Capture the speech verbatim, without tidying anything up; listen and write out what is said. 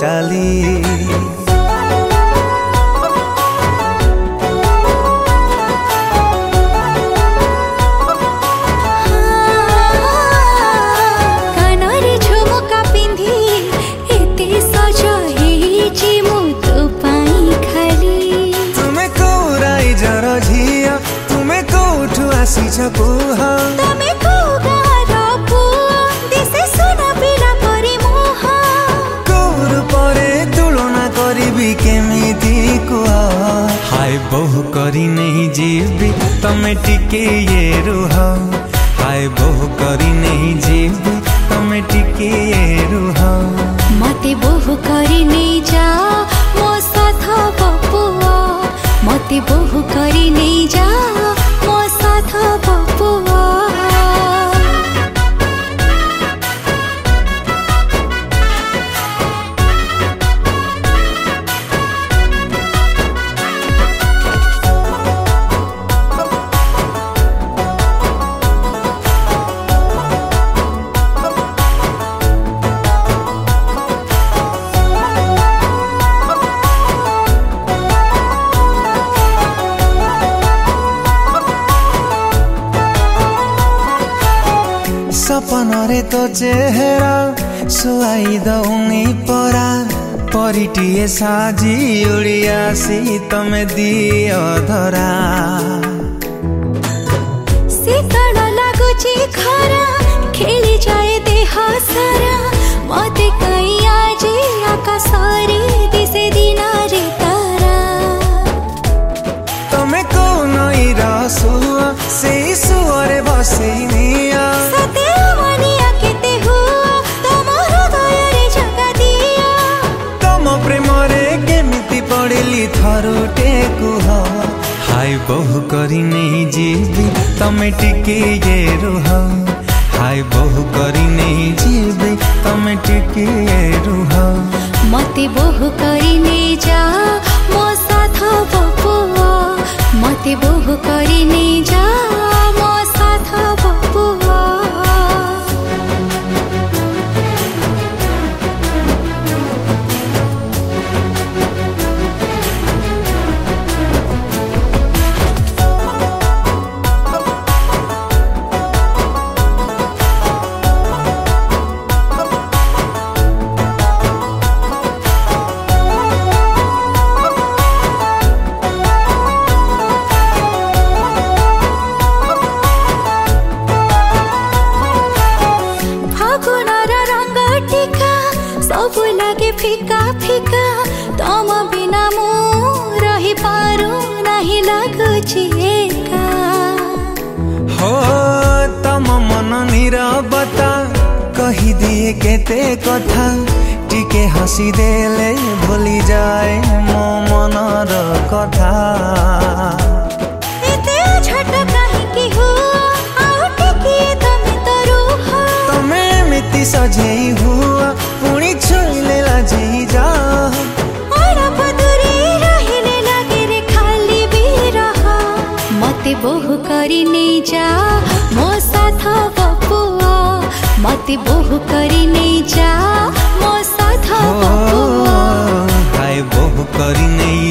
चाली तमे को गारो पुआ दिसे सुना पिला परी मोह कौर परे तुलना करिबी केमिति कुआ हाय बहु करी नहीं जीवी तमे टिके ये रुह हाय बहु करी नहीं जीवी तमे टिके ये रुह मते बहु करी नहीं जा मो साथ बपुआ मते बहु करी नहीं जा मो साथ बपुआ सपनरे तो चेहरा सुआई दौनी परा परिटिए साजी उड़िया सी तमे दियो धरा शीतल लागुची खरा खेली जाए देह सारा मते कई आज आकाशरे दिसे दिनारे तारा तमे को नई रसुआ से सुअरे बसे निया थरुटे कुह हाय बहु करी नहीं जीवी तमे टिके ये रुह हाय बहु करी नहीं जीवी तमे टिके ये रुह मते बहु करी नहीं जा मो साथ बपुआ मते बहु करी नहीं जा मो साथ बपुआ सब लागे फिका फिका तम बिना मु रही पारू नहीं लागुची एका हो तम मन नीरवता कही दिए केते कथा टिके हसी देले भूली जाए मो मनर कथा एते झट काहे की हो आउ टिके तमे तो रुह तमे मिति सजेई हुआ पुणी छुईले लाजी जा अड़प दूरी रहिले लागे रे खाली भी रहा मते बहु करी नहीं जा मो साथ बपुआ मते बहु करी नहीं जा मो साथ बपुआ हाय बहु करी नहीं